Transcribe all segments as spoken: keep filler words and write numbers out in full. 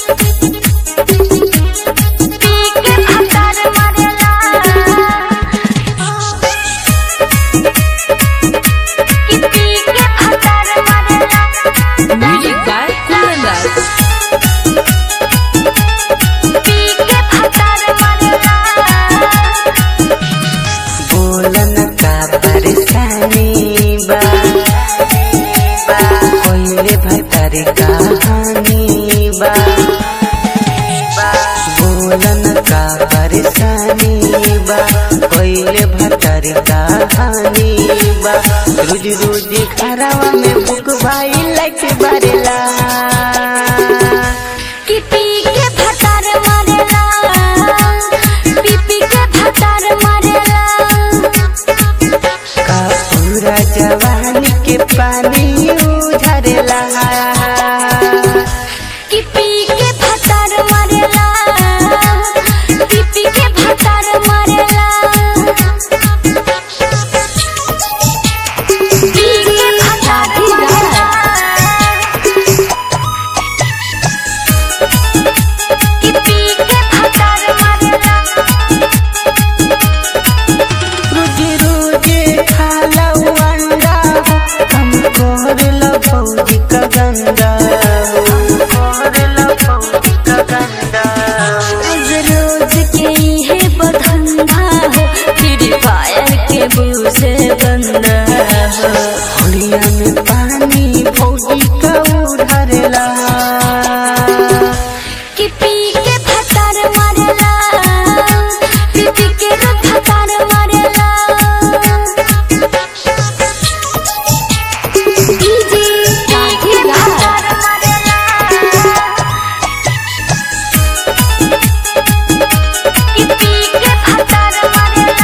कोयले भतर कहानी बा बोलन का परेशानी बा कोयले भतर कहानी बा रोज रोज खरावा में बुक भाई लाइट बरेला कि पी के भतर मरेला पी पी के भतर मरेला का पूरा जवानी के पानी उझरेला कि पी के भतर मरेला पी पी के भतर मरेला पी के भतर मरेला कि पी के भतर मरेला रोज रोज खाला अंडा हम कोरला फौजी का गंदा कोरला फौजी का गंदा रोज रोज के है बधंधा हो फ्री फायर के बूझे बंदा हो होलिया में पानी फौजी का उधरेला कि पी के भतर मरेला पी पी के भतर मरेला डीजे पी के भतर मरेला कि पी के भतर मरेला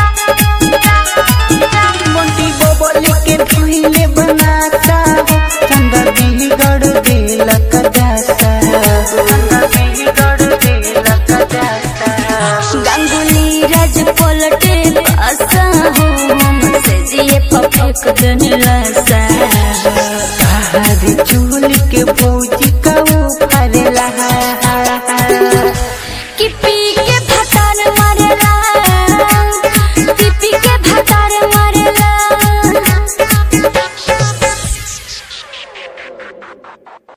मोटी बोबली के पहले बनाता हो चंदा बिगड़ देला कदासा चंदा बिगड़ देला कदासा गंगुली राज पलटे पासा हो हमसे जिए पफेक दिन लासा